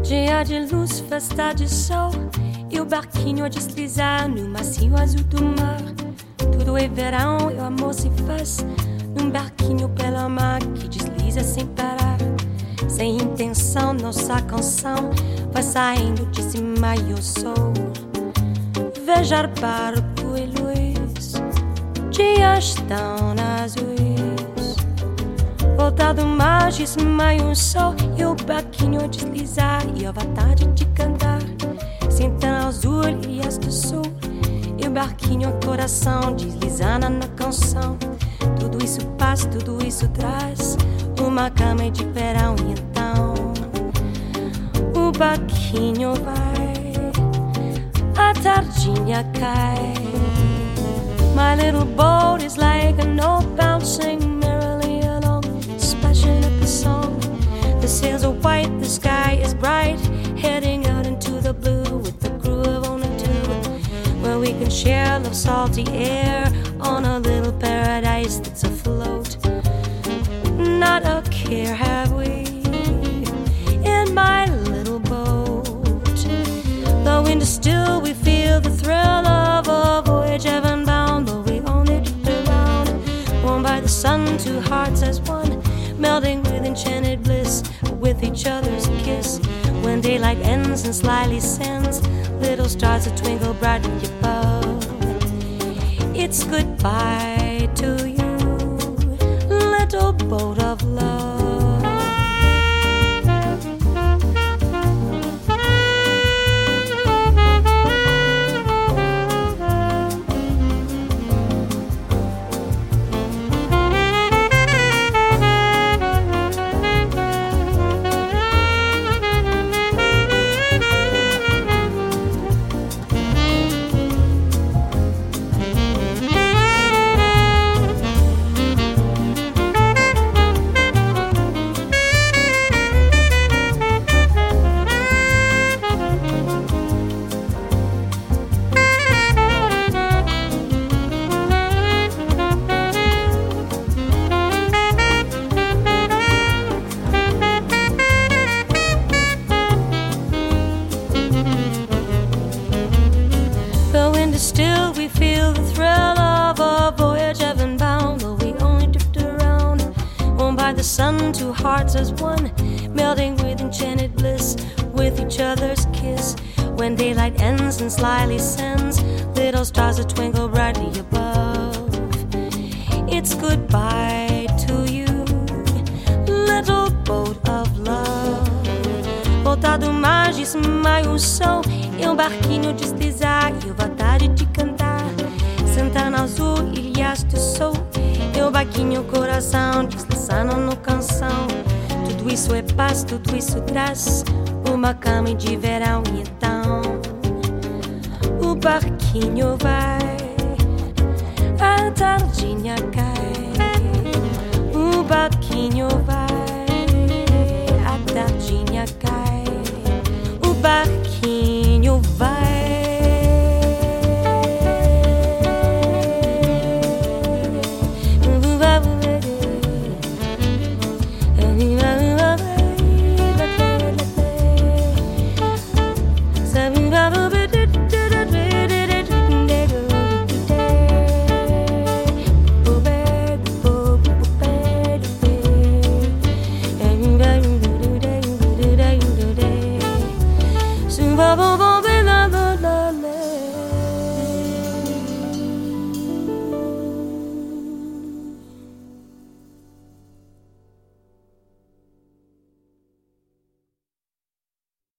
Dia de luz, festa de sol, e o barquinho a deslizar no macio azul do mar. Tudo é verão e o amor se faz num barquinho pela mar que desliza sem parar. Sem intenção, nossa canção vai saindo de cima e eu sou vejar barco e luz, dias tão azuis. Voltar do mar de cima e um sol, e o barquinho deslizar e a vontade de cantar. Sentando azul e do sul, e o barquinho coração deslizando na canção. Tudo isso passa, tudo isso traz uma cama de verão. E então o barquinho vai, a tardinha cai. My little boat is like an old bouncing merrily along, splashing up a song. The sails are white, the sky is bright, heading out into the blue with the crew of only two, where we can share the salty air on a little paradise that's afloat. Not a care have we in my little boat. The wind is still, we feel the thrill of a voyage heaven bound, though we only drift around, warmed by the sun, two hearts as one, melting with enchanted bliss, with each other's kiss. When daylight ends and slyly sends little stars that twinkle brightly above, it's goodbye to you, little boat of love. Still we feel the thrill of a voyage heaven bound, though we only drift around, warmed by the sun, two hearts as one, melting with enchanted bliss, with each other's kiss. When daylight ends and slyly sends little stars that twinkle brightly above, it's goodbye to you, little boat of love. Voltar do mar de cima e o sol, e um barquinho deslizar e a vontade de cantar. Sentar no azul, ilhas do sul, e o barquinho coração deslizando no canção. Tudo isso é paz, tudo isso traz uma cama de verão. E então o barquinho vai, a tardinha cai. O barquinho vai, a tardinha cai. O barquinho vai. Bubble